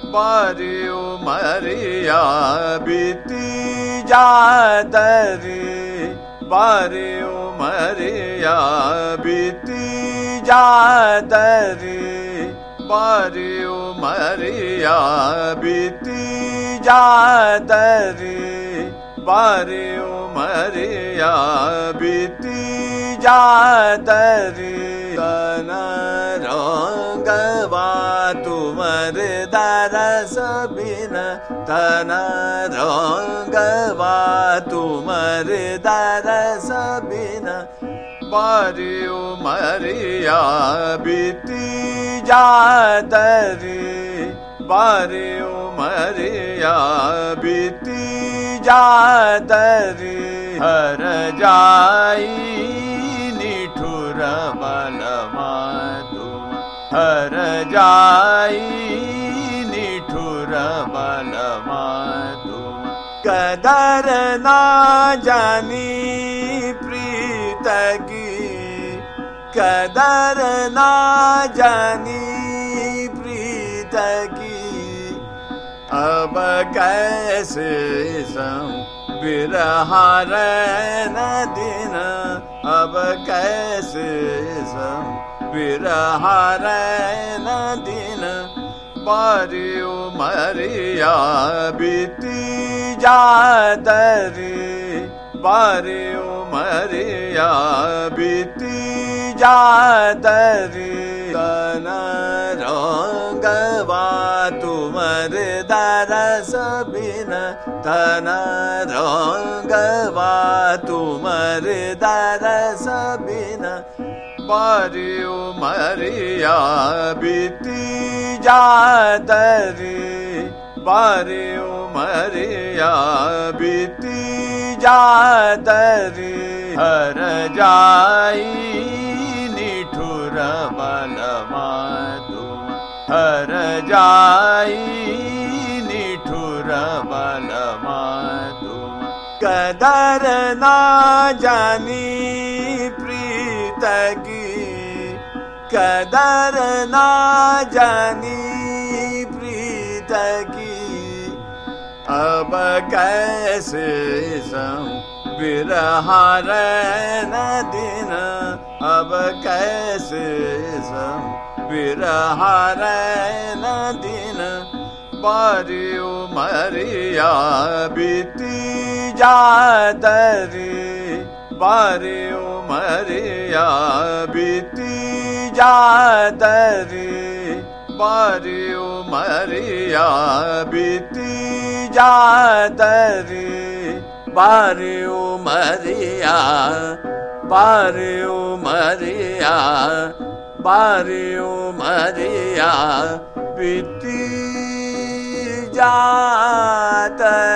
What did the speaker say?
बारी उमरिया बीती जातरी, बारी उमरिया बीती जातरी, बारी उमरिया बीती जातरी, बारी उमरिया बीती जातरी। तन रंगवा तुमर दरस बिन, तन रंगवा तुमर दरस बिन, बारी उमरिया बीती जातरी, बारी उमरिया बीती जातरी। हर जाई निठुर बलवा तुम, हर जाई निठुर बलवा तुम, कदर ना जानी प्रीत की, कदर ना जानी प्रीत की, अब कैसे सम बिरहा रैन दिन, अब कैसे सम बिरहा रैन दिन, बारी उमरिया बीती जातरी, बारी उमरिया बीती जातरी। तन रंगवा तुमर दरस बिन, तन रंगवा तुमर दरस बिन, बारी उमरिया बीती जातरी, बारी उमरिया बीती जातरी। हर जाई निठुर बलवा तुम, हर जाई निठुर बलवा तुम, कदर ना जानी प्रीत की, कदर ना जानी प्रीत की, अब कैसे सम बिरहा रैन दिन, अब कैसे सम बिरहा रैन दिन, बारी उमरिया बीती जातरी, बारी उमरिया बीती जातरी, बारी उमरिया बीती जातरी, बारी उमरिया, बारी उमरिया, बारी उमरिया बीती जातरी।